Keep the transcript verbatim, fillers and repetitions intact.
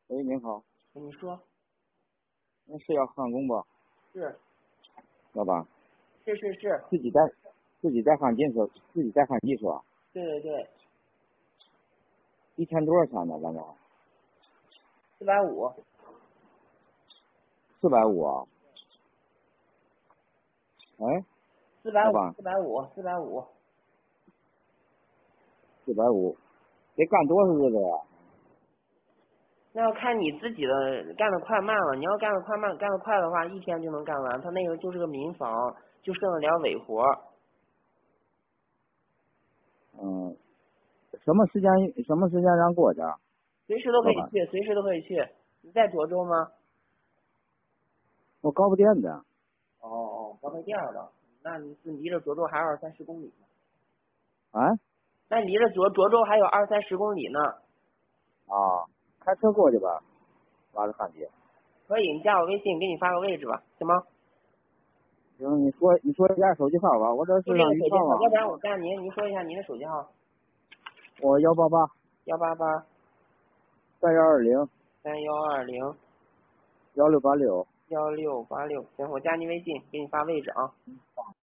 喂，您好， 你说那是要焊工不？ 是老板， 是是是， 自己带自己带焊技术，自己带焊技术啊？ 对对对， 一天多少钱呢？老板？ 四百五， 四百五啊？哎， 四百五， 老板， 四百五，四百五。 四百五，得干多少日子呀？ 那要看你自己的干的快慢了。你要干的快慢，干的快的话，一天就能干完。他那个就是个民房，就剩了点尾活。 嗯，什么时间什么时间让过去啊？ 随时都可老板， 以去，随时都可以去。你在涿州吗？ 我高不电的。 哦哦，高碑店的。那你是离着涿州还有二三十公里呢。 啊？ 那离着涿涿州还有二三十公里呢。 啊，开车过去吧，拉着焊机。 可以，你加我微信，给你发个位置吧，行吗？ 行，你说你说一下手机号吧，我这就这是上个手机号， 鱼塘啊。 要不然我干您，您说一下您的手机号。 我幺八八幺八八三幺二零三幺二零幺六八六。 幺六八六，行，我加您微信，给你发位置啊。